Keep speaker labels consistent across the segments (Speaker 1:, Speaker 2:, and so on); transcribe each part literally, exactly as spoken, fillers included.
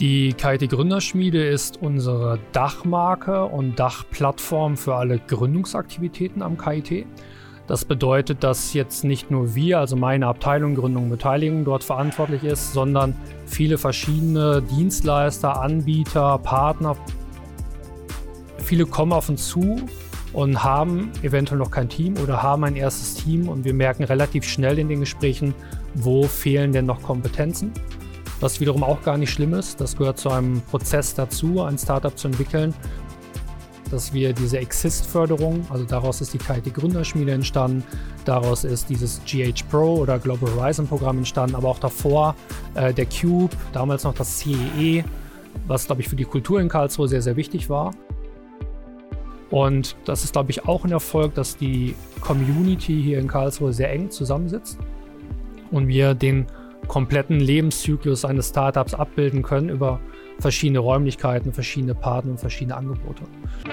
Speaker 1: Die K I T-Gründerschmiede ist unsere Dachmarke und Dachplattform für alle Gründungsaktivitäten am K I T. Das bedeutet, dass jetzt nicht nur wir, also meine Abteilung Gründung und Beteiligung dort verantwortlich ist, sondern viele verschiedene Dienstleister, Anbieter, Partner. Viele kommen auf uns zu und haben eventuell noch kein Team oder haben ein erstes Team und wir merken relativ schnell in den Gesprächen, wo fehlen denn noch Kompetenzen. Was wiederum auch gar nicht schlimm ist, das gehört zu einem Prozess dazu, ein Startup zu entwickeln, dass wir diese Exist-Förderung, also daraus ist die K I T-Gründerschmiede entstanden, daraus ist dieses G H Pro oder Global Horizon-Programm entstanden, aber auch davor äh, der Cube, damals noch das C E E, was, glaube ich, für die Kultur in Karlsruhe sehr, sehr wichtig war. Und das ist, glaube ich, auch ein Erfolg, dass die Community hier in Karlsruhe sehr eng zusammensitzt und wir den kompletten Lebenszyklus eines Startups abbilden können über verschiedene Räumlichkeiten, verschiedene Partner und verschiedene Angebote.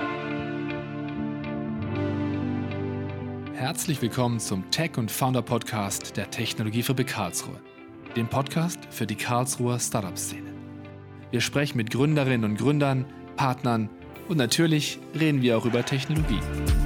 Speaker 2: Herzlich willkommen zum Tech- und Founder-Podcast der Technologiefabrik Karlsruhe, dem Podcast für die Karlsruher Startup-Szene. Wir sprechen mit Gründerinnen und Gründern, Partnern und natürlich reden wir auch über Technologie.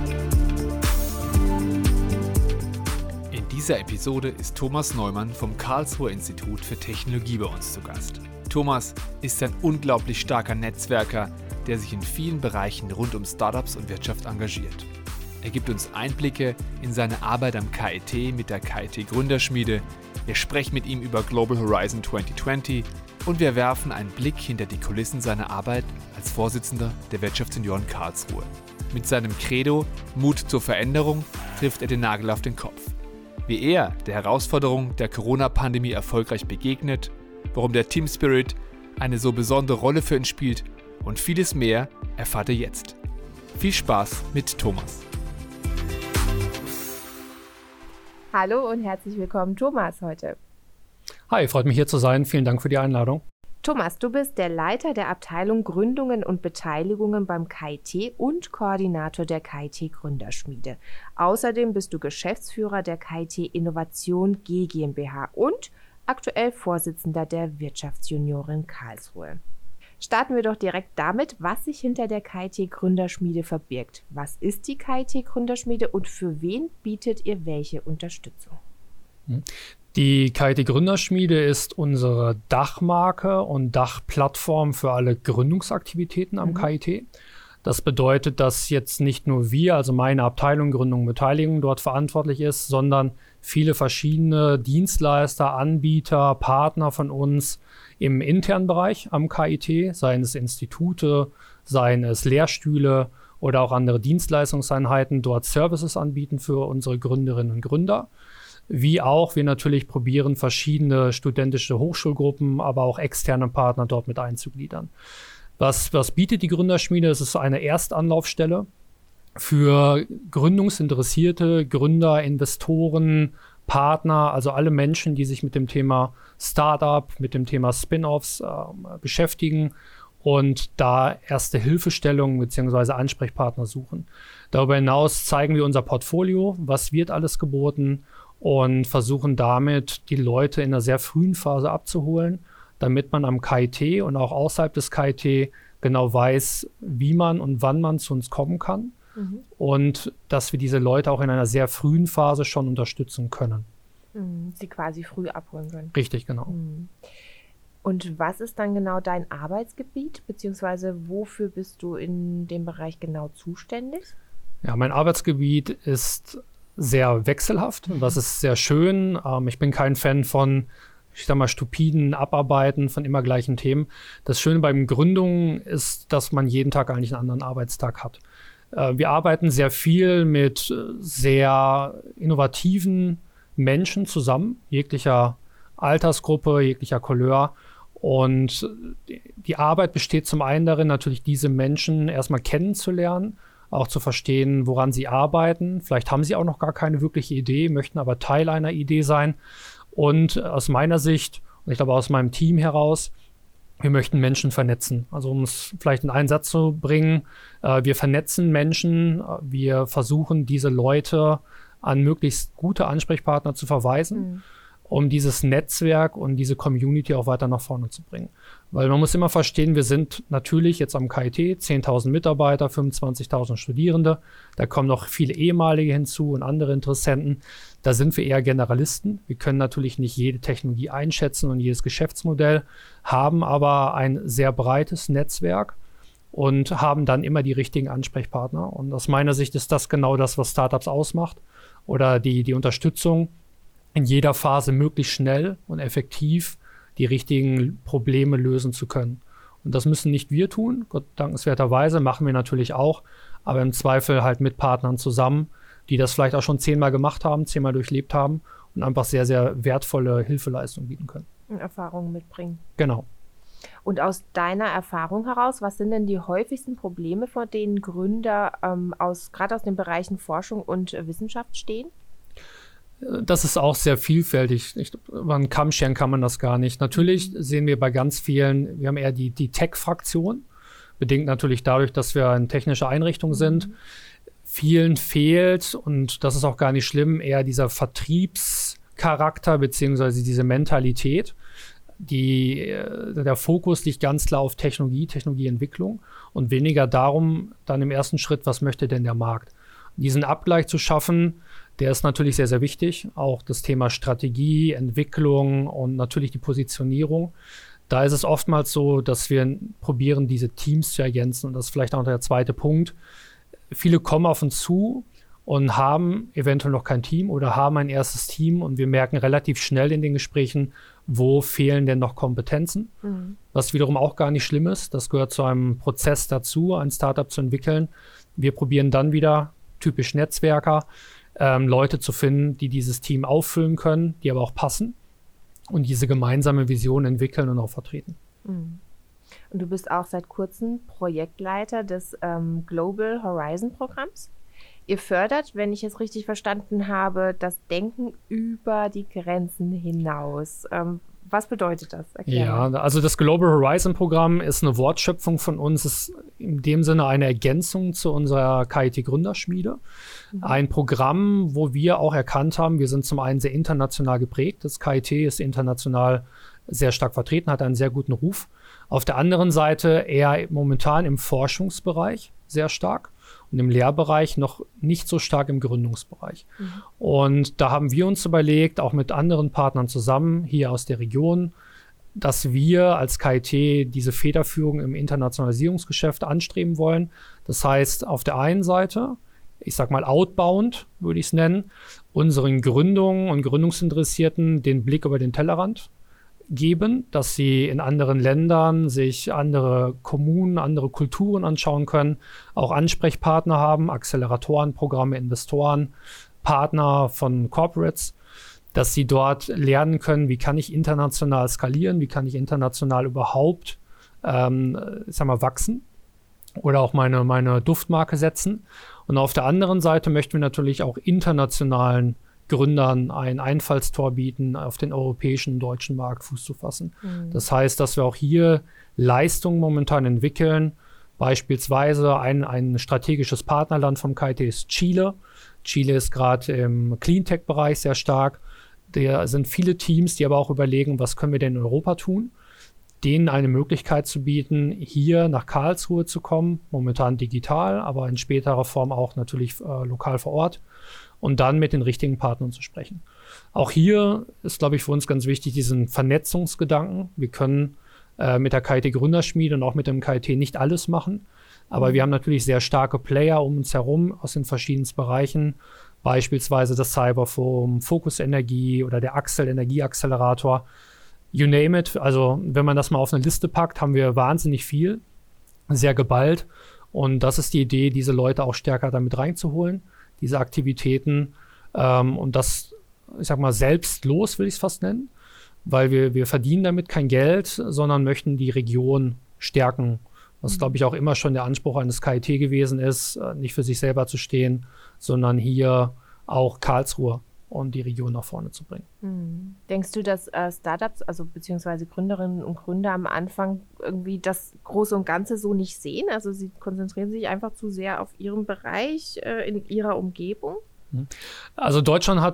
Speaker 2: In dieser Episode ist Thomas Neumann vom Karlsruher Institut für Technologie bei uns zu Gast. Thomas ist ein unglaublich starker Netzwerker, der sich in vielen Bereichen rund um Startups und Wirtschaft engagiert. Er gibt uns Einblicke in seine Arbeit am K I T mit der K I T-Gründerschmiede. Wir sprechen mit ihm über Global Horizon zwanzig zwanzig und wir werfen einen Blick hinter die Kulissen seiner Arbeit als Vorsitzender der Wirtschaftsunion Karlsruhe. Mit seinem Credo Mut zur Veränderung trifft er den Nagel auf den Kopf. Wie er der Herausforderung der Corona-Pandemie erfolgreich begegnet, warum der Team Spirit eine so besondere Rolle für ihn spielt und vieles mehr erfahrt ihr jetzt. Viel Spaß mit Thomas.
Speaker 3: Hallo und herzlich willkommen, Thomas, heute.
Speaker 1: Hi, freut mich hier zu sein. Vielen Dank für die Einladung.
Speaker 3: Thomas, du bist der Leiter der Abteilung Gründungen und Beteiligungen beim K I T und Koordinator der K I T-Gründerschmiede. Außerdem bist du Geschäftsführer der K I T Innovation G GmbH und aktuell Vorsitzender der Wirtschaftsjuniorin Karlsruhe. Starten wir doch direkt damit, was sich hinter der K I T-Gründerschmiede verbirgt. Was ist die K I T-Gründerschmiede und für wen bietet ihr welche Unterstützung?
Speaker 1: Die K I T-Gründerschmiede ist unsere Dachmarke und Dachplattform für alle Gründungsaktivitäten am mhm. K I T. Das bedeutet, dass jetzt nicht nur wir, also meine Abteilung Gründung und Beteiligung dort verantwortlich ist, sondern viele verschiedene Dienstleister, Anbieter, Partner von uns im internen Bereich am K I T, seien es Institute, seien es Lehrstühle oder auch andere Dienstleistungseinheiten, dort Services anbieten für unsere Gründerinnen und Gründer. Wie auch wir natürlich probieren, verschiedene studentische Hochschulgruppen, aber auch externe Partner dort mit einzugliedern. Was, was bietet die Gründerschmiede? Es ist eine Erstanlaufstelle für gründungsinteressierte Gründer, Investoren, Partner, also alle Menschen, die sich mit dem Thema Startup, mit dem Thema Spin-offs äh, beschäftigen und da erste Hilfestellung bzw. Ansprechpartner suchen. Darüber hinaus zeigen wir unser Portfolio, was wird alles geboten, und versuchen damit, die Leute in einer sehr frühen Phase abzuholen, damit man am K I T und auch außerhalb des K I T genau weiß, wie man und wann man zu uns kommen kann. Mhm. Und dass wir diese Leute auch in einer sehr frühen Phase schon unterstützen können.
Speaker 3: Sie quasi früh abholen können.
Speaker 1: Richtig, genau.
Speaker 3: Mhm. Und was ist dann genau dein Arbeitsgebiet, beziehungsweise wofür bist du in dem Bereich genau zuständig?
Speaker 1: Ja, mein Arbeitsgebiet ist sehr wechselhaft. Das ist sehr schön. Ähm, ich bin kein Fan von, ich sag mal, stupiden Abarbeiten von immer gleichen Themen. Das Schöne beim Gründungen ist, dass man jeden Tag eigentlich einen anderen Arbeitstag hat. Äh, wir arbeiten sehr viel mit sehr innovativen Menschen zusammen, jeglicher Altersgruppe, jeglicher Couleur. Und die Arbeit besteht zum einen darin, natürlich diese Menschen erstmal kennenzulernen, auch zu verstehen, woran sie arbeiten. Vielleicht haben sie auch noch gar keine wirkliche Idee, möchten aber Teil einer Idee sein. Und aus meiner Sicht, und ich glaube aus meinem Team heraus, wir möchten Menschen vernetzen. Also um es vielleicht in einen Satz zu bringen, äh, wir vernetzen Menschen, wir versuchen diese Leute an möglichst gute Ansprechpartner zu verweisen. Mhm. um dieses Netzwerk und diese Community auch weiter nach vorne zu bringen. Weil man muss immer verstehen, wir sind natürlich jetzt am K I T, zehntausend Mitarbeiter, fünfundzwanzigtausend Studierende, da kommen noch viele ehemalige hinzu und andere Interessenten. Da sind wir eher Generalisten. Wir können natürlich nicht jede Technologie einschätzen und jedes Geschäftsmodell, haben aber ein sehr breites Netzwerk und haben dann immer die richtigen Ansprechpartner. Und aus meiner Sicht ist das genau das, was Startups ausmacht oder die, die Unterstützung, in jeder Phase möglichst schnell und effektiv die richtigen Probleme lösen zu können. Und das müssen nicht wir tun, Gott dankenswerterweise, machen wir natürlich auch, aber im Zweifel halt mit Partnern zusammen, die das vielleicht auch schon zehnmal gemacht haben, zehnmal durchlebt haben und einfach sehr, sehr wertvolle Hilfeleistung bieten können.
Speaker 3: Und Erfahrungen mitbringen.
Speaker 1: Genau.
Speaker 3: Und aus deiner Erfahrung heraus, was sind denn die häufigsten Probleme, vor denen Gründer ähm, aus, gerade aus den Bereichen Forschung und äh, Wissenschaft stehen?
Speaker 1: Das ist auch sehr vielfältig. Ich, über einen Kamm scheren kann man das gar nicht. Natürlich sehen wir bei ganz vielen, wir haben eher die, die Tech-Fraktion, bedingt natürlich dadurch, dass wir eine technische Einrichtung sind. Mhm. Vielen fehlt, und das ist auch gar nicht schlimm, eher dieser Vertriebscharakter beziehungsweise diese Mentalität. Die, der Fokus liegt ganz klar auf Technologie, Technologieentwicklung und weniger darum, dann im ersten Schritt, was möchte denn der Markt? Diesen Abgleich zu schaffen, der ist natürlich sehr, sehr wichtig. Auch das Thema Strategie, Entwicklung und natürlich die Positionierung. Da ist es oftmals so, dass wir probieren, diese Teams zu ergänzen. Und das ist vielleicht auch der zweite Punkt. Viele kommen auf uns zu und haben eventuell noch kein Team oder haben ein erstes Team. Und wir merken relativ schnell in den Gesprächen, wo fehlen denn noch Kompetenzen. Mhm. Was wiederum auch gar nicht schlimm ist. Das gehört zu einem Prozess dazu, ein Startup zu entwickeln. Wir probieren dann wieder, typisch Netzwerker, ähm, Leute zu finden, die dieses Team auffüllen können, die aber auch passen und diese gemeinsame Vision entwickeln und auch vertreten.
Speaker 3: Mhm. Und du bist auch seit kurzem Projektleiter des ähm, Global Horizon Programms. Ihr fördert, wenn ich es richtig verstanden habe, das Denken über die Grenzen hinaus. Ähm, was bedeutet das? Erklär
Speaker 1: ja,
Speaker 3: mal.
Speaker 1: Also das Global Horizon Programm ist eine Wortschöpfung von uns, ist in dem Sinne eine Ergänzung zu unserer K I T-Gründerschmiede. Mhm. Ein Programm, wo wir auch erkannt haben, wir sind zum einen sehr international geprägt. Das K I T ist international sehr stark vertreten, hat einen sehr guten Ruf. Auf der anderen Seite eher momentan im Forschungsbereich sehr stark und im Lehrbereich noch nicht so stark im Gründungsbereich. Mhm. Und da haben wir uns überlegt, auch mit anderen Partnern zusammen hier aus der Region, dass wir als K I T diese Federführung im Internationalisierungsgeschäft anstreben wollen. Das heißt, auf der einen Seite, ich sag mal outbound, würde ich es nennen, unseren Gründungen und Gründungsinteressierten den Blick über den Tellerrand geben, dass sie in anderen Ländern sich andere Kommunen, andere Kulturen anschauen können, auch Ansprechpartner haben, Acceleratoren, Programme, Investoren, Partner von Corporates, dass sie dort lernen können, wie kann ich international skalieren, wie kann ich international überhaupt ähm, ich sag mal, wachsen oder auch meine, meine Duftmarke setzen. Und auf der anderen Seite möchten wir natürlich auch internationalen Gründern ein Einfallstor bieten, auf den europäischen und deutschen Markt Fuß zu fassen. Mhm. Das heißt, dass wir auch hier Leistungen momentan entwickeln. Beispielsweise ein, ein strategisches Partnerland vom K I T ist Chile. Chile ist gerade im Cleantech-Bereich sehr stark. Da sind viele Teams, die aber auch überlegen, was können wir denn in Europa tun, denen eine Möglichkeit zu bieten, hier nach Karlsruhe zu kommen, momentan digital, aber in späterer Form auch natürlich äh, lokal vor Ort, und dann mit den richtigen Partnern zu sprechen. Auch hier ist, glaube ich, für uns ganz wichtig, diesen Vernetzungsgedanken. Wir können äh, mit der K I T-Gründerschmiede und auch mit dem K I T nicht alles machen, aber wir haben natürlich sehr starke Player um uns herum aus den verschiedensten Bereichen, beispielsweise das Cyberforum, Focus Energie oder der Axel Energieaccelerator. You name it. Also wenn man das mal auf eine Liste packt, haben wir wahnsinnig viel, sehr geballt. Und das ist die Idee, diese Leute auch stärker damit reinzuholen, diese Aktivitäten. Ähm, und das, ich sag mal, selbstlos will ich es fast nennen, weil wir, wir verdienen damit kein Geld, sondern möchten die Region stärken. Was, glaube ich, auch immer schon der Anspruch eines K I T gewesen ist, nicht für sich selber zu stehen, sondern hier auch Karlsruhe und die Region nach vorne zu bringen.
Speaker 3: Hm. Denkst du, dass äh, Startups, also beziehungsweise Gründerinnen und Gründer am Anfang irgendwie das Große und Ganze so nicht sehen? Also sie konzentrieren sich einfach zu sehr auf ihren Bereich, äh, in ihrer Umgebung?
Speaker 1: Also Deutschland hat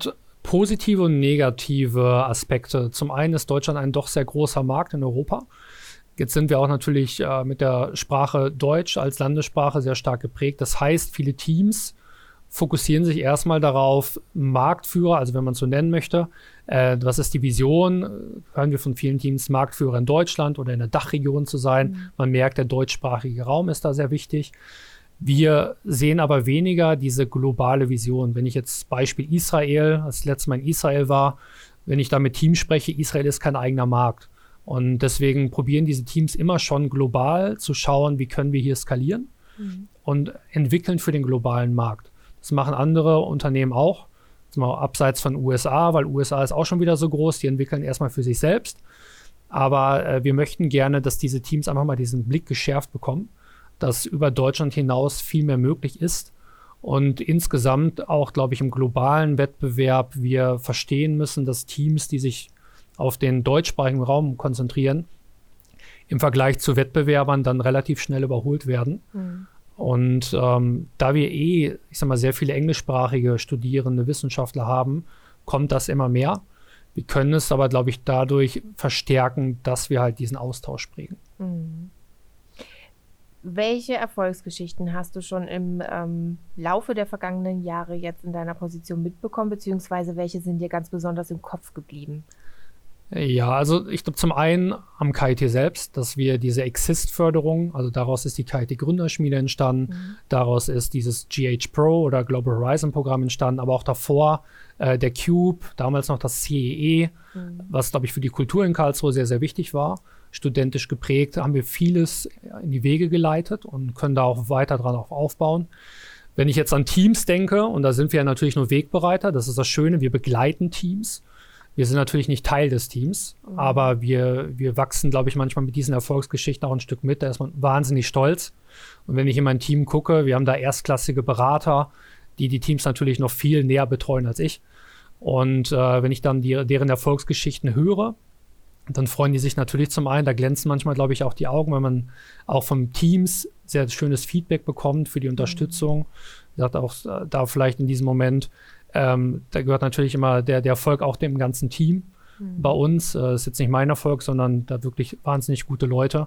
Speaker 1: positive und negative Aspekte. Zum einen ist Deutschland ein doch sehr großer Markt in Europa. Jetzt sind wir auch natürlich äh, mit der Sprache Deutsch als Landessprache sehr stark geprägt. Das heißt, viele Teams fokussieren sich erstmal darauf, Marktführer, also wenn man es so nennen möchte, äh, was ist die Vision? Hören wir von vielen Teams, Marktführer in Deutschland oder in der Dachregion zu sein. Mhm. Man merkt, der deutschsprachige Raum ist da sehr wichtig. Wir sehen aber weniger diese globale Vision. Wenn ich jetzt Beispiel Israel, als ich letztes Mal in Israel war, wenn ich da mit Teams spreche, Israel ist kein eigener Markt. Und deswegen probieren diese Teams immer schon global zu schauen, wie können wir hier skalieren mhm. und entwickeln für den globalen Markt. Das machen andere Unternehmen auch, mal abseits von U S A, weil U S A ist auch schon wieder so groß, die entwickeln erstmal für sich selbst. Aber äh, wir möchten gerne, dass diese Teams einfach mal diesen Blick geschärft bekommen, dass über Deutschland hinaus viel mehr möglich ist. Und insgesamt auch, glaube ich, im globalen Wettbewerb wir verstehen müssen, dass Teams, die sich auf den deutschsprachigen Raum konzentrieren, im Vergleich zu Wettbewerbern dann relativ schnell überholt werden. Mhm. Und ähm, da wir eh, ich sag mal, sehr viele englischsprachige Studierende, Wissenschaftler haben, kommt das immer mehr. Wir können es aber, glaube ich, dadurch verstärken, dass wir halt diesen Austausch prägen.
Speaker 3: Mhm. Welche Erfolgsgeschichten hast du schon im ähm, Laufe der vergangenen Jahre jetzt in deiner Position mitbekommen, beziehungsweise welche sind dir ganz besonders im Kopf geblieben?
Speaker 1: Ja, also ich glaube zum einen am K I T selbst, dass wir diese Exist-Förderung, also daraus ist die K I T-Gründerschmiede entstanden, mhm. daraus ist dieses G H Pro oder Global Horizon-Programm entstanden, aber auch davor äh, der CUBE, damals noch das C E E, mhm. was, glaube ich, für die Kultur in Karlsruhe sehr, sehr wichtig war. Studentisch geprägt, haben wir vieles in die Wege geleitet und können da auch weiter dran auch aufbauen. Wenn ich jetzt an Teams denke, und da sind wir ja natürlich nur Wegbereiter, das ist das Schöne, wir begleiten Teams. Wir sind natürlich nicht Teil des Teams, mhm. aber wir, wir wachsen, glaube ich, manchmal mit diesen Erfolgsgeschichten auch ein Stück mit. Da ist man wahnsinnig stolz. Und wenn ich in mein Team gucke, wir haben da erstklassige Berater, die die Teams natürlich noch viel näher betreuen als ich. Und äh, wenn ich dann die, deren Erfolgsgeschichten höre, dann freuen die sich natürlich zum einen. Da glänzen manchmal, glaube ich, auch die Augen, weil man auch von Teams sehr schönes Feedback bekommt für die Unterstützung. Ich sagte auch äh, da vielleicht in diesem Moment, Ähm, da gehört natürlich immer der, der Erfolg auch dem ganzen Team mhm. bei uns. Das äh, ist jetzt nicht mein Erfolg, sondern da wirklich wahnsinnig gute Leute.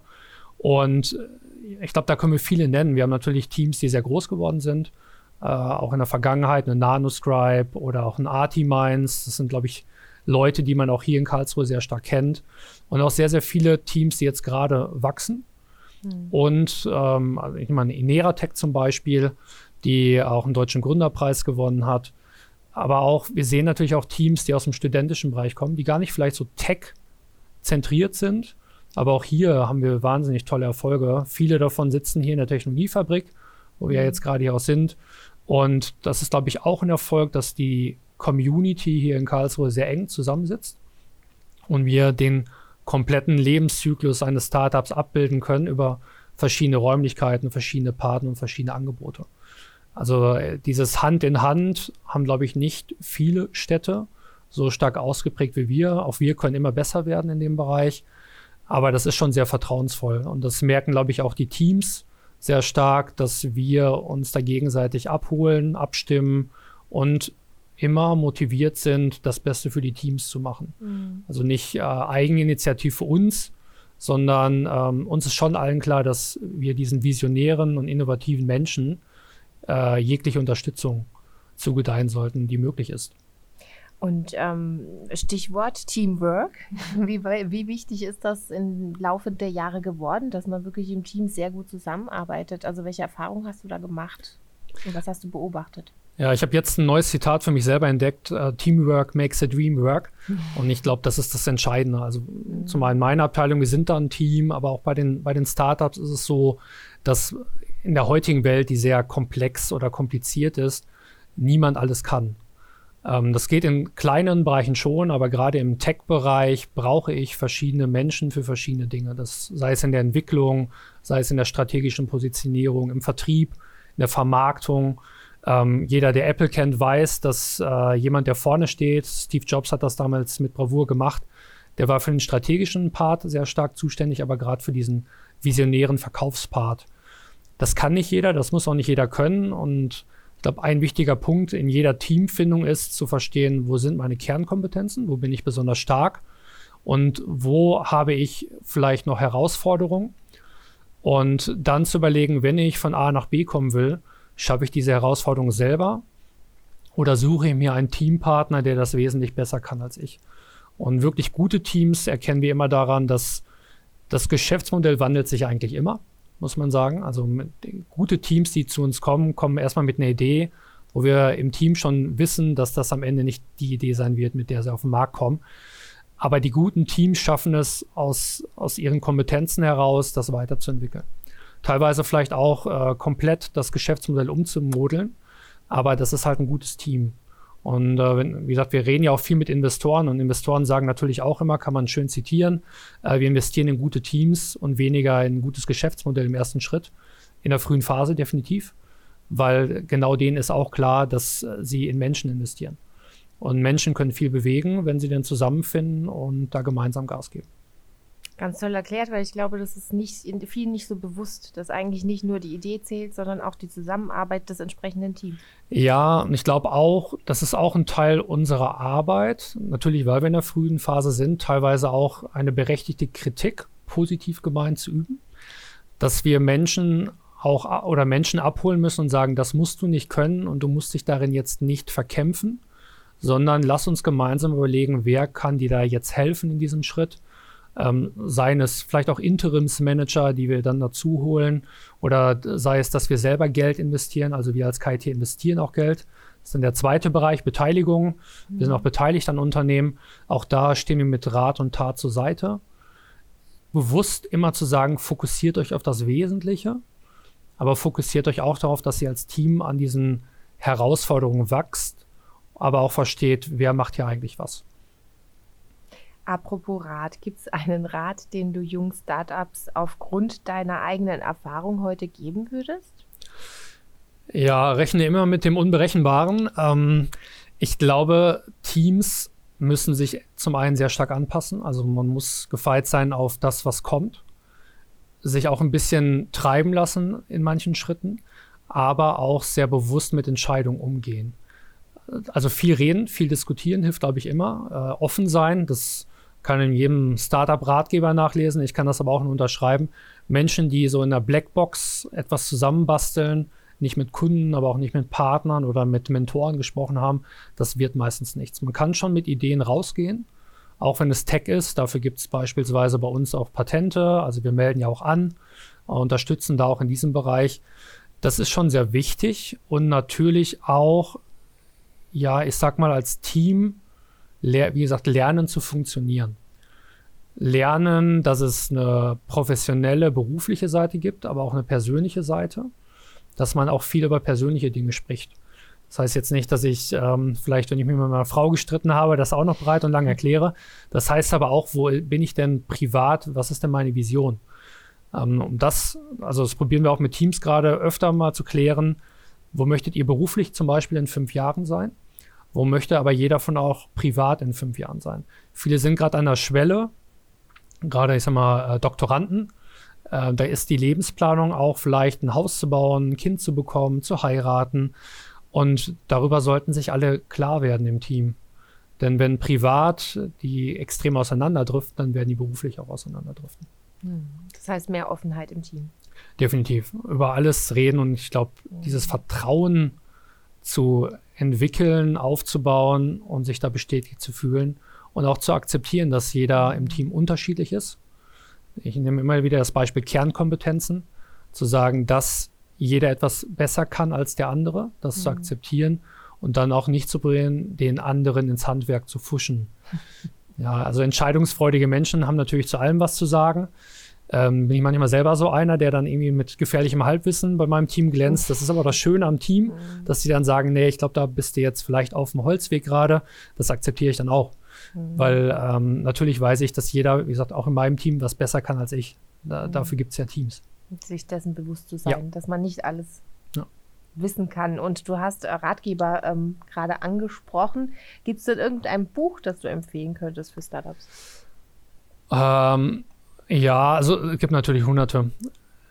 Speaker 1: Und äh, ich glaube, da können wir viele nennen. Wir haben natürlich Teams, die sehr groß geworden sind. Äh, auch in der Vergangenheit eine Nanoscribe oder auch ein Artiminds. Das sind, glaube ich, Leute, die man auch hier in Karlsruhe sehr stark kennt. Und auch sehr, sehr viele Teams, die jetzt gerade wachsen. Mhm. Und ähm, also ich meine, Ineratech zum Beispiel, die auch einen deutschen Gründerpreis gewonnen hat. Aber auch, wir sehen natürlich auch Teams, die aus dem studentischen Bereich kommen, die gar nicht vielleicht so tech-zentriert sind. Aber auch hier haben wir wahnsinnig tolle Erfolge. Viele davon sitzen hier in der Technologiefabrik, wo wir ja jetzt gerade hier auch sind. Und das ist, glaube ich, auch ein Erfolg, dass die Community hier in Karlsruhe sehr eng zusammensitzt und wir den kompletten Lebenszyklus eines Startups abbilden können über verschiedene Räumlichkeiten, verschiedene Partner und verschiedene Angebote. Also dieses Hand in Hand haben, glaube ich, nicht viele Städte so stark ausgeprägt wie wir. Auch wir können immer besser werden in dem Bereich. Aber das ist schon sehr vertrauensvoll. Und das merken, glaube ich, auch die Teams sehr stark, dass wir uns da gegenseitig abholen, abstimmen und immer motiviert sind, das Beste für die Teams zu machen. Mhm. Also nicht äh, Eigeninitiativ für uns, sondern ähm, uns ist schon allen klar, dass wir diesen visionären und innovativen Menschen äh, jegliche Unterstützung zugedeihen sollten, die möglich ist.
Speaker 3: Und ähm, Stichwort Teamwork. Wie, wie wichtig ist das im Laufe der Jahre geworden, dass man wirklich im Team sehr gut zusammenarbeitet? Also welche Erfahrungen hast du da gemacht und was hast du beobachtet?
Speaker 1: Ja, ich habe jetzt ein neues Zitat für mich selber entdeckt. Uh, Teamwork makes a dream work. Und ich glaube, das ist das Entscheidende. Also mhm. zumal in meiner Abteilung, wir sind da ein Team, aber auch bei den, bei den Startups ist es so, dass in der heutigen Welt, die sehr komplex oder kompliziert ist, niemand alles kann. Ähm, das geht in kleinen Bereichen schon, aber gerade im Tech-Bereich brauche ich verschiedene Menschen für verschiedene Dinge. Das sei es in der Entwicklung, sei es in der strategischen Positionierung, im Vertrieb, in der Vermarktung. Ähm, jeder, der Apple kennt, weiß, dass äh, jemand, der vorne steht, Steve Jobs hat das damals mit Bravour gemacht, der war für den strategischen Part sehr stark zuständig, aber gerade für diesen visionären Verkaufspart. Das kann nicht jeder, das muss auch nicht jeder können. Und Ich glaube, ein wichtiger Punkt in jeder Teamfindung ist zu verstehen, wo sind meine Kernkompetenzen, wo bin ich besonders stark und wo habe ich vielleicht noch Herausforderungen. Und dann zu überlegen, wenn ich von A nach B kommen will, schaffe ich diese Herausforderung selber oder suche ich mir einen Teampartner, der das wesentlich besser kann als ich. Und wirklich gute Teams erkennen wir immer daran, dass das Geschäftsmodell wandelt sich eigentlich immer, muss man sagen. Also mit, gute Teams, die zu uns kommen, kommen erstmal mit einer Idee, wo wir im Team schon wissen, dass das am Ende nicht die Idee sein wird, mit der sie auf den Markt kommen. Aber die guten Teams schaffen es aus, aus ihren Kompetenzen heraus, das weiterzuentwickeln. Teilweise vielleicht auch äh, komplett das Geschäftsmodell umzumodeln, aber das ist halt ein gutes Team. Und äh, wenn, wie gesagt, wir reden ja auch viel mit Investoren und Investoren sagen natürlich auch immer, kann man schön zitieren, äh, wir investieren in gute Teams und weniger in ein gutes Geschäftsmodell im ersten Schritt. In der frühen Phase definitiv, weil genau denen ist auch klar, dass äh, sie in Menschen investieren. Und Menschen können viel bewegen, wenn sie dann zusammenfinden und da gemeinsam Gas geben.
Speaker 3: Ganz toll erklärt, weil ich glaube, das ist nicht, vielen nicht so bewusst, dass eigentlich nicht nur die Idee zählt, sondern auch die Zusammenarbeit des entsprechenden Teams.
Speaker 1: Ja, und ich glaube auch, das ist auch ein Teil unserer Arbeit. Natürlich, weil wir in der frühen Phase sind, teilweise auch eine berechtigte Kritik, positiv gemeint, zu üben. Dass wir Menschen auch oder Menschen abholen müssen und sagen, das musst du nicht können und du musst dich darin jetzt nicht verkämpfen, sondern lass uns gemeinsam überlegen, wer kann dir da jetzt helfen in diesem Schritt. Ähm, seien es vielleicht auch Interimsmanager, die wir dann dazu holen, oder sei es, dass wir selber Geld investieren, also wir als K I T investieren auch Geld. Das ist dann der zweite Bereich, Beteiligung. Mhm. Wir sind auch beteiligt an Unternehmen. Auch da stehen wir mit Rat und Tat zur Seite. Bewusst immer zu sagen, fokussiert euch auf das Wesentliche, aber fokussiert euch auch darauf, dass ihr als Team an diesen Herausforderungen wächst, aber auch versteht, wer macht hier eigentlich was.
Speaker 3: Apropos Rat, gibt es einen Rat, den du jungen Startups aufgrund deiner eigenen Erfahrung heute geben würdest?
Speaker 1: Ja, rechne immer mit dem Unberechenbaren. Ähm, ich glaube, Teams müssen sich zum einen sehr stark anpassen. Also man muss gefeit sein auf das, was kommt. Sich auch ein bisschen treiben lassen in manchen Schritten, aber auch sehr bewusst mit Entscheidungen umgehen. Also viel reden, viel diskutieren hilft, glaube ich, immer. Äh, offen sein, das kann in jedem Startup-Ratgeber nachlesen. Ich kann das aber auch nur unterschreiben. Menschen, die so in der Blackbox etwas zusammenbasteln, nicht mit Kunden, aber auch nicht mit Partnern oder mit Mentoren gesprochen haben, das wird meistens nichts. Man kann schon mit Ideen rausgehen, auch wenn es Tech ist. Dafür gibt es beispielsweise bei uns auch Patente. Also wir melden ja auch an, unterstützen da auch in diesem Bereich. Das ist schon sehr wichtig und natürlich auch, ja, ich sag mal, als Team, wie gesagt, lernen zu funktionieren. Lernen, dass es eine professionelle, berufliche Seite gibt, aber auch eine persönliche Seite, dass man auch viel über persönliche Dinge spricht. Das heißt jetzt nicht, dass ich ähm, vielleicht, wenn ich mich mit meiner Frau gestritten habe, das auch noch breit und lang erkläre. Das heißt aber auch, wo bin ich denn privat, was ist denn meine Vision? Ähm, um das, also das probieren wir auch mit Teams gerade öfter mal zu klären, wo möchtet ihr beruflich zum Beispiel in fünf Jahren sein? Wo möchte aber jeder von auch privat in fünf Jahren sein? Viele sind gerade an der Schwelle, gerade, ich sag mal, äh, Doktoranden. Äh, da ist die Lebensplanung auch vielleicht ein Haus zu bauen, ein Kind zu bekommen, zu heiraten. Und darüber sollten sich alle klar werden im Team. Denn wenn privat die extrem auseinanderdriften, dann werden die beruflich auch auseinanderdriften.
Speaker 3: Das heißt mehr Offenheit im Team.
Speaker 1: Definitiv. Über alles reden und ich glaube, dieses Vertrauen zu entwickeln, aufzubauen und sich da bestätigt zu fühlen und auch zu akzeptieren, dass jeder im Team unterschiedlich ist. Ich nehme immer wieder das Beispiel Kernkompetenzen, zu sagen, dass jeder etwas besser kann als der andere, das mhm. zu akzeptieren und dann auch nicht zu probieren, den anderen ins Handwerk zu fuschen. Ja, also entscheidungsfreudige Menschen haben natürlich zu allem was zu sagen. Ähm, bin ich manchmal selber so einer, der dann irgendwie mit gefährlichem Halbwissen bei meinem Team glänzt. Das ist aber das Schöne am Team, mhm. dass die dann sagen, nee, ich glaube, da bist du jetzt vielleicht auf dem Holzweg gerade. Das akzeptiere ich dann auch. Mhm. Weil ähm, natürlich weiß ich, dass jeder, wie gesagt, auch in meinem Team was besser kann als ich. Da, mhm. Dafür gibt es ja Teams.
Speaker 3: Sich dessen bewusst zu sein, ja. dass man nicht alles
Speaker 1: ja.
Speaker 3: wissen kann. Und du hast äh, Ratgeber ähm, gerade angesprochen. Gibt es denn irgendein Buch, das du empfehlen könntest für Startups?
Speaker 1: Ähm, Ja, also es gibt natürlich hunderte.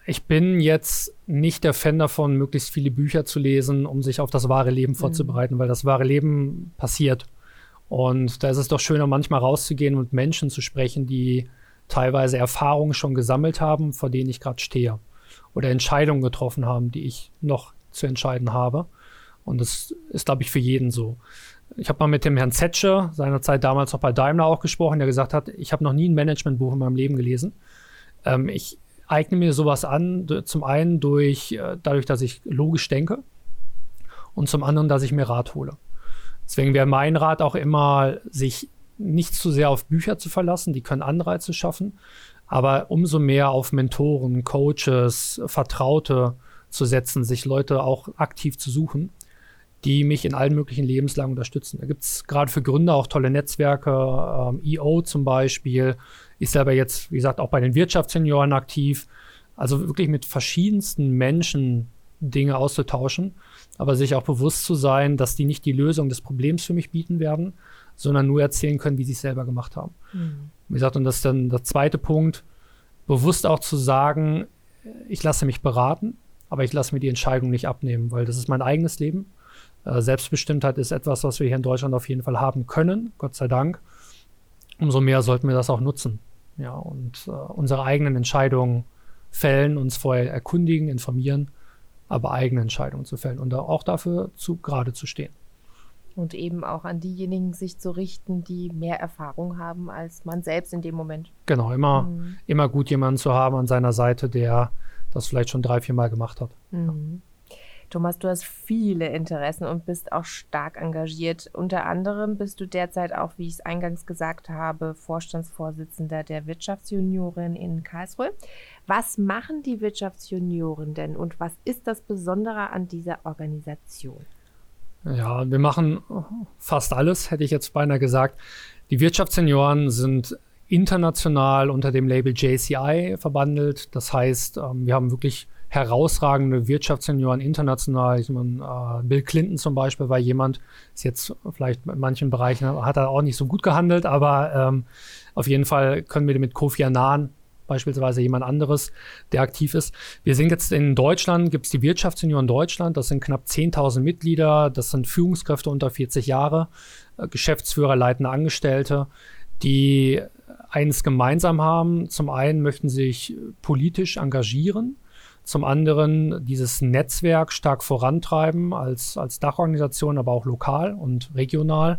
Speaker 1: ich bin jetzt nicht der Fan davon, möglichst viele Bücher zu lesen, um sich auf das wahre Leben vorzubereiten, mhm. weil das wahre Leben passiert. Und da ist es doch schöner, manchmal rauszugehen und mit Menschen zu sprechen, die teilweise Erfahrungen schon gesammelt haben, vor denen ich gerade stehe. Oder Entscheidungen getroffen haben, die ich noch zu entscheiden habe. Und das ist, glaube ich, für jeden so. Ich habe mal mit dem Herrn Zetsche, seinerzeit damals noch bei Daimler auch gesprochen, der gesagt hat, ich habe noch nie ein Managementbuch in meinem Leben gelesen. Ähm, ich eigne mir sowas an, zum einen durch, dadurch, dass ich logisch denke und zum anderen, dass ich mir Rat hole. Deswegen wäre mein Rat auch immer, sich nicht zu sehr auf Bücher zu verlassen, die können Anreize schaffen, aber umso mehr auf Mentoren, Coaches, Vertraute zu setzen, sich Leute auch aktiv zu suchen, die mich in allen möglichen Lebenslagen unterstützen. Da gibt es gerade für Gründer auch tolle Netzwerke, ähm, E O zum Beispiel, ist selber jetzt, wie gesagt, auch bei den Wirtschaftssenioren aktiv. Also wirklich mit verschiedensten Menschen Dinge auszutauschen, aber sich auch bewusst zu sein, dass die nicht die Lösung des Problems für mich bieten werden, sondern nur erzählen können, wie sie es selber gemacht haben. Mhm. Wie gesagt, und das ist dann der zweite Punkt, bewusst auch zu sagen, ich lasse mich beraten, aber ich lasse mir die Entscheidung nicht abnehmen, weil das ist mein eigenes Leben. Äh, Selbstbestimmtheit ist etwas, was wir hier in Deutschland auf jeden Fall haben können, Gott sei Dank. Umso mehr sollten wir das auch nutzen. Ja, und äh, unsere eigenen Entscheidungen fällen, uns vorher erkundigen, informieren, aber eigene Entscheidungen zu fällen und auch dafür zu, gerade zu stehen.
Speaker 3: Und eben auch an diejenigen sich zu richten, die mehr Erfahrung haben als man selbst in dem Moment.
Speaker 1: Genau, immer, mhm. immer gut jemanden zu haben an seiner Seite, der das vielleicht schon drei, vier Mal gemacht hat.
Speaker 3: Mhm. Thomas, du hast viele Interessen und bist auch stark engagiert. Unter anderem bist du derzeit auch, wie ich es eingangs gesagt habe, Vorstandsvorsitzender der Wirtschaftsjunioren in Karlsruhe. Was machen die Wirtschaftsjunioren denn und was ist das Besondere an dieser Organisation?
Speaker 1: Ja, wir machen fast alles, hätte ich jetzt beinahe gesagt. Die Wirtschaftssenioren sind international unter dem Label J C I verbandelt. Das heißt, wir haben wirklich herausragende Wirtschaftssenioren international. Ich meine, Bill Clinton zum Beispiel war jemand, ist jetzt vielleicht in manchen Bereichen, hat er auch nicht so gut gehandelt, aber ähm, auf jeden Fall können wir mit Kofi Annan beispielsweise jemand anderes, der aktiv ist. Wir sind jetzt in Deutschland, gibt es die Wirtschaftssenioren Deutschland, das sind knapp zehntausend Mitglieder, das sind Führungskräfte unter vierzig Jahre, äh, Geschäftsführer, leitende Angestellte, die eines gemeinsam haben. Zum einen möchten sie sich politisch engagieren, zum anderen dieses Netzwerk stark vorantreiben als, als Dachorganisation, aber auch lokal und regional.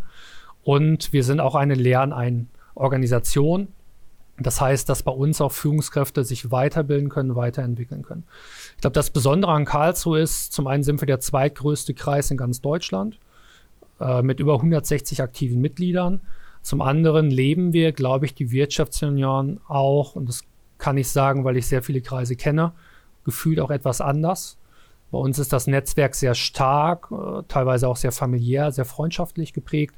Speaker 1: Und wir sind auch eine Lernorganisation. Das heißt, dass bei uns auch Führungskräfte sich weiterbilden können, weiterentwickeln können. Ich glaube, das Besondere an Karlsruhe ist, zum einen sind wir der zweitgrößte Kreis in ganz Deutschland äh, mit über hundertsechzig aktiven Mitgliedern. Zum anderen leben wir, glaube ich, die Wirtschaftssenioren auch, und das kann ich sagen, weil ich sehr viele Kreise kenne, gefühlt auch etwas anders. Bei uns ist das Netzwerk sehr stark, äh, teilweise auch sehr familiär, sehr freundschaftlich geprägt.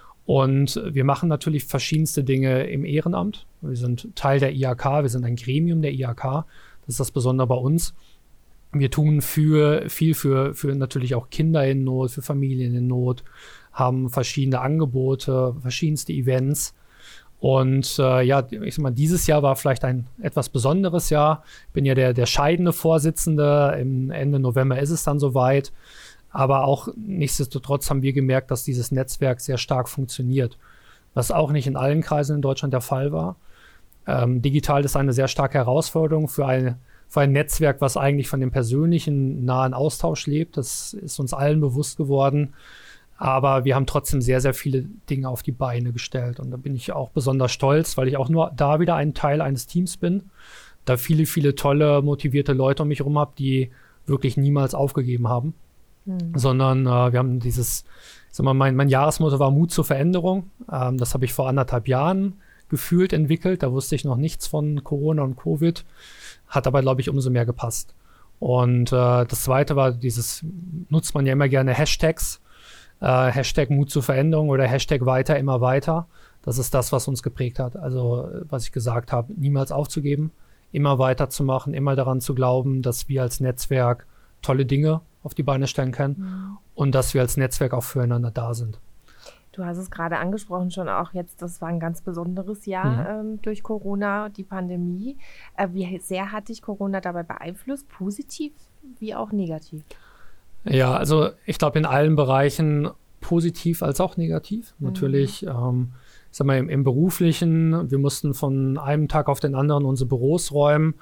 Speaker 1: Und wir machen natürlich verschiedenste Dinge im Ehrenamt. Wir sind Teil der I H K, wir sind ein Gremium der I H K. Das ist das Besondere bei uns. Wir tun für, viel für, für natürlich auch Kinder in Not, für Familien in Not, haben verschiedene Angebote, verschiedenste Events. Und äh, ja, ich sag mal, dieses Jahr war vielleicht ein etwas besonderes Jahr. Ich bin ja der, der scheidende Vorsitzende. Im Ende November ist es dann soweit. Aber auch nichtsdestotrotz haben wir gemerkt, dass dieses Netzwerk sehr stark funktioniert, was auch nicht in allen Kreisen in Deutschland der Fall war. Ähm, digital ist eine sehr starke Herausforderung für, eine, für ein Netzwerk, was eigentlich von dem persönlichen, nahen Austausch lebt. Das ist uns allen bewusst geworden. Aber wir haben trotzdem sehr, sehr viele Dinge auf die Beine gestellt. Und da bin ich auch besonders stolz, weil ich auch nur da wieder ein Teil eines Teams bin, da viele, viele tolle, motivierte Leute um mich herum habe, die wirklich niemals aufgegeben haben. Mhm. Sondern äh, wir haben dieses, ich sag mal, mein, mein Jahresmotto war Mut zur Veränderung. Ähm, das habe ich vor anderthalb Jahren gefühlt entwickelt. Da wusste ich noch nichts von Corona und Covid. Hat aber, glaube ich, umso mehr gepasst. Und äh, das Zweite war dieses, nutzt man ja immer gerne Hashtags. Äh, Hashtag Mut zur Veränderung oder Hashtag weiter, immer weiter. Das ist das, was uns geprägt hat. Also, was ich gesagt habe, niemals aufzugeben, immer weiterzumachen, immer daran zu glauben, dass wir als Netzwerk tolle Dinge auf die Beine stellen können mhm. und dass wir als Netzwerk auch füreinander da sind.
Speaker 3: Du hast es gerade angesprochen, schon auch jetzt, das war ein ganz besonderes Jahr mhm. ähm, durch Corona, die Pandemie. Äh, wie sehr hat dich Corona dabei beeinflusst, positiv wie auch negativ?
Speaker 1: Ja, also ich glaube in allen Bereichen positiv als auch negativ. Mhm. Natürlich, ähm, ich sag mal, im, im Beruflichen, wir mussten von einem Tag auf den anderen unsere Büros räumen.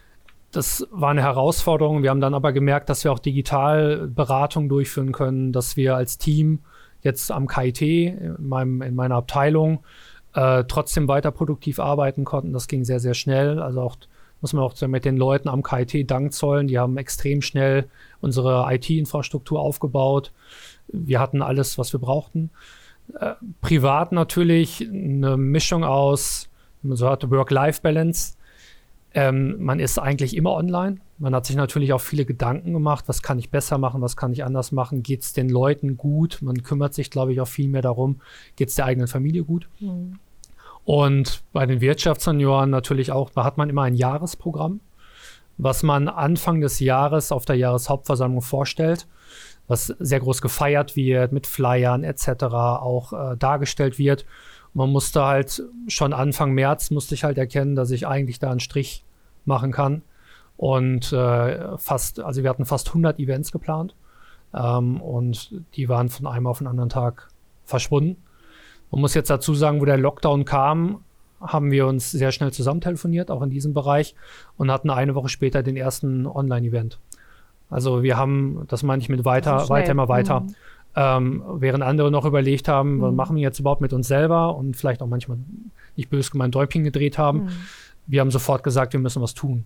Speaker 1: Das war eine Herausforderung. Wir haben dann aber gemerkt, dass wir auch digital Beratung durchführen können, dass wir als Team jetzt am K I T, in, meinem, in meiner Abteilung, äh, trotzdem weiter produktiv arbeiten konnten. Das ging sehr, sehr schnell. Also auch muss man auch mit den Leuten am K I T Dank zollen. Die haben extrem schnell unsere I T-Infrastruktur aufgebaut. Wir hatten alles, was wir brauchten. Äh, privat natürlich eine Mischung aus, wie man so hat, Work-Life-Balance. Ähm, man ist eigentlich immer online. Man hat sich natürlich auch viele Gedanken gemacht, was kann ich besser machen, was kann ich anders machen, geht es den Leuten gut? Man kümmert sich, glaube ich, auch viel mehr darum, geht es der eigenen Familie gut? Mhm. Und bei den Wirtschaftssenioren natürlich auch, da hat man immer ein Jahresprogramm, was man Anfang des Jahres auf der Jahreshauptversammlung vorstellt, was sehr groß gefeiert wird, mit Flyern et cetera auch äh, dargestellt wird. Man musste halt schon Anfang März musste ich halt erkennen, dass ich eigentlich da einen Strich machen kann. Und äh, fast, also wir hatten fast hundert Events geplant ähm, und die waren von einem auf den anderen Tag verschwunden. Man muss jetzt dazu sagen, wo der Lockdown kam, haben wir uns sehr schnell zusammen telefoniert, auch in diesem Bereich, und hatten eine Woche später den ersten Online-Event. Also wir haben, das meine ich mit weiter, weiter, immer weiter. Mhm. Ähm, während andere noch überlegt haben, mhm. was machen wir jetzt überhaupt mit uns selber und vielleicht auch manchmal nicht böse gemeint Däumchen gedreht haben. Mhm. Wir haben sofort gesagt, wir müssen was tun.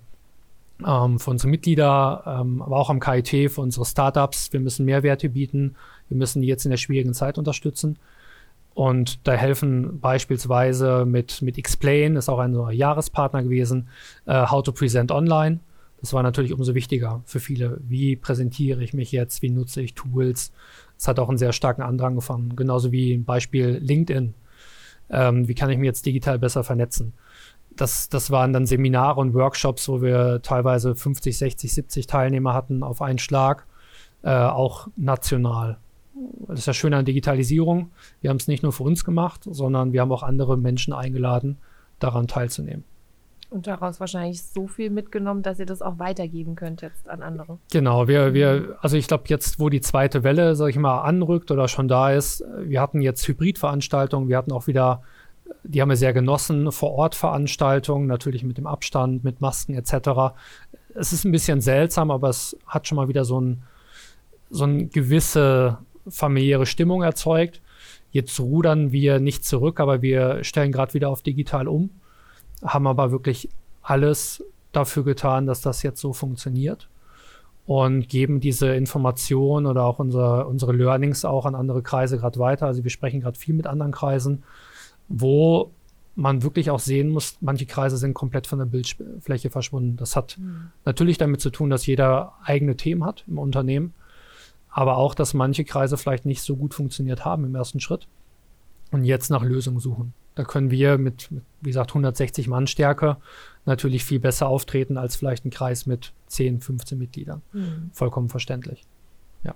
Speaker 1: Ähm, für unsere Mitglieder, ähm, aber auch am K I T, für unsere Startups. Wir müssen Mehrwerte bieten. Wir müssen die jetzt in der schwierigen Zeit unterstützen. Und da helfen beispielsweise mit, mit Explain, ist auch ein so Jahrespartner gewesen, äh, How to Present Online. Das war natürlich umso wichtiger für viele. Wie präsentiere ich mich jetzt? Wie nutze ich Tools? Es hat auch einen sehr starken Andrang gefunden. Genauso wie ein Beispiel LinkedIn. Ähm, wie kann ich mich jetzt digital besser vernetzen? Das, das waren dann Seminare und Workshops, wo wir teilweise fünfzig, sechzig, siebzig Teilnehmer hatten auf einen Schlag, äh, auch national. Das ist ja schön an Digitalisierung. Wir haben es nicht nur für uns gemacht, sondern wir haben auch andere Menschen eingeladen, daran teilzunehmen.
Speaker 3: Und daraus wahrscheinlich so viel mitgenommen, dass ihr das auch weitergeben könnt jetzt an andere.
Speaker 1: Genau, wir, wir, also ich glaube jetzt, wo die zweite Welle, sag ich mal, anrückt oder schon da ist, wir hatten jetzt Hybridveranstaltungen, wir hatten auch wieder, die haben wir sehr genossen, Vor-Ort-Veranstaltungen, natürlich mit dem Abstand, mit Masken et cetera. Es ist ein bisschen seltsam, aber es hat schon mal wieder so ein, so eine gewisse familiäre Stimmung erzeugt. Jetzt rudern wir nicht zurück, aber wir stellen gerade wieder auf digital um. Haben aber wirklich alles dafür getan, dass das jetzt so funktioniert und geben diese Informationen oder auch unsere, unsere Learnings auch an andere Kreise gerade weiter. Also wir sprechen gerade viel mit anderen Kreisen, wo man wirklich auch sehen muss, manche Kreise sind komplett von der Bildfläche verschwunden. Das hat mhm. natürlich damit zu tun, dass jeder eigene Themen hat im Unternehmen, aber auch, dass manche Kreise vielleicht nicht so gut funktioniert haben im ersten Schritt und jetzt nach Lösungen suchen. Da können wir mit, mit, wie gesagt, hundertsechzig Mann Stärke natürlich viel besser auftreten als vielleicht ein Kreis mit zehn, fünfzehn Mitgliedern. Mhm. Vollkommen verständlich. Ja.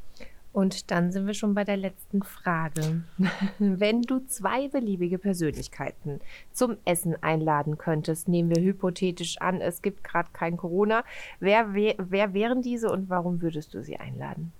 Speaker 3: Und dann sind wir schon bei der letzten Frage. Wenn du zwei beliebige Persönlichkeiten zum Essen einladen könntest, nehmen wir hypothetisch an, es gibt gerade kein Corona, wer, wer, wer wären diese und warum würdest du sie einladen?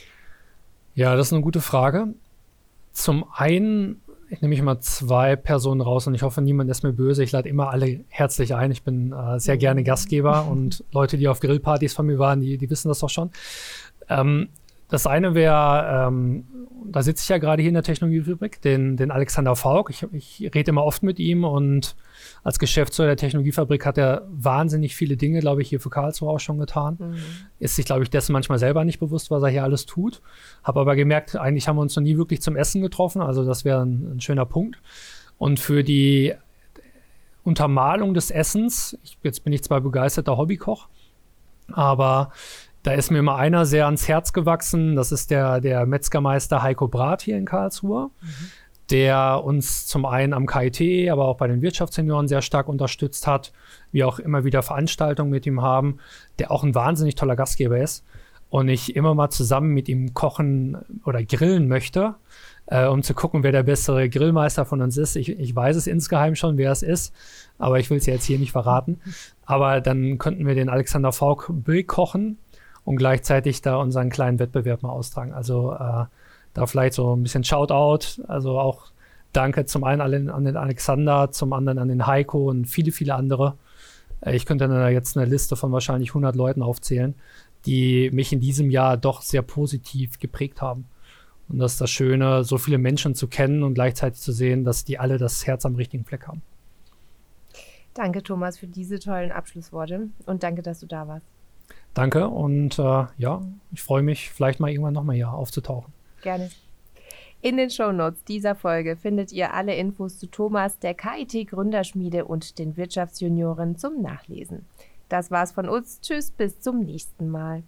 Speaker 1: Ja, das ist eine gute Frage. Zum einen, ich nehme mich mal zwei Personen raus und ich hoffe, niemand ist mir böse. Ich lade immer alle herzlich ein. Ich bin äh, sehr gerne Gastgeber und Leute, die auf Grillpartys von mir waren, die, die wissen das doch schon. Ähm, das eine wäre, ähm, da sitze ich ja gerade hier in der Technologiefabrik, den, den Alexander Faulk. Ich, ich rede immer oft mit ihm und als Geschäftsführer der Technologiefabrik hat er wahnsinnig viele Dinge, glaube ich, hier für Karlsruhe auch schon getan. Mhm. Ist sich, glaube ich, dessen manchmal selber nicht bewusst, was er hier alles tut. Habe aber gemerkt, eigentlich haben wir uns noch nie wirklich zum Essen getroffen. Also das wäre ein, ein schöner Punkt. Und für die Untermalung des Essens, ich, jetzt bin ich zwar begeisterter Hobbykoch, aber da ist mir immer einer sehr ans Herz gewachsen. Das ist der, der Metzgermeister Heiko Brath hier in Karlsruhe. Mhm. Der uns zum einen am K I T, aber auch bei den Wirtschaftssenioren sehr stark unterstützt hat, wir auch immer wieder Veranstaltungen mit ihm haben, der auch ein wahnsinnig toller Gastgeber ist. und ich immer mal zusammen mit ihm kochen oder grillen möchte, äh, um zu gucken, wer der bessere Grillmeister von uns ist. Ich, ich weiß es insgeheim schon, wer es ist, aber ich will es ja jetzt hier nicht verraten. Aber dann könnten wir den Alexander Vauch kochen und gleichzeitig da unseren kleinen Wettbewerb mal austragen. Also äh, da vielleicht so ein bisschen Shoutout, also auch danke zum einen an den Alexander, zum anderen an den Heiko und viele, viele andere. Ich könnte dann jetzt eine Liste von wahrscheinlich hundert Leuten aufzählen, die mich in diesem Jahr doch sehr positiv geprägt haben. Und das ist das Schöne, so viele Menschen zu kennen und gleichzeitig zu sehen, dass die alle das Herz am richtigen Fleck haben.
Speaker 3: Danke, Thomas, für diese tollen Abschlussworte und danke, dass du da warst.
Speaker 1: Danke und äh, ja, ich freue mich, vielleicht mal irgendwann nochmal hier aufzutauchen.
Speaker 3: Gerne. In den Shownotes dieser Folge findet ihr alle Infos zu Thomas, der K I T-Gründerschmiede und den Wirtschaftsjunioren zum Nachlesen. Das war's von uns. Tschüss, bis zum nächsten Mal.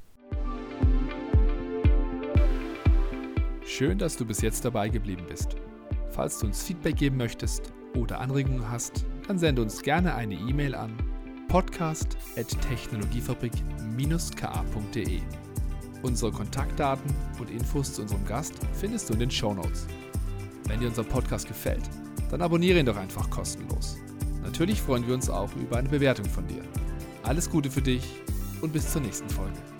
Speaker 2: Schön, dass du bis jetzt dabei geblieben bist. Falls du uns Feedback geben möchtest oder Anregungen hast, dann sende uns gerne eine E-Mail an podcast at technologiefabrik dash k a punkt d e. Unsere Kontaktdaten und Infos zu unserem Gast findest du in den Shownotes. Wenn dir unser Podcast gefällt, dann abonniere ihn doch einfach kostenlos. Natürlich freuen wir uns auch über eine Bewertung von dir. Alles Gute für dich und bis zur nächsten Folge.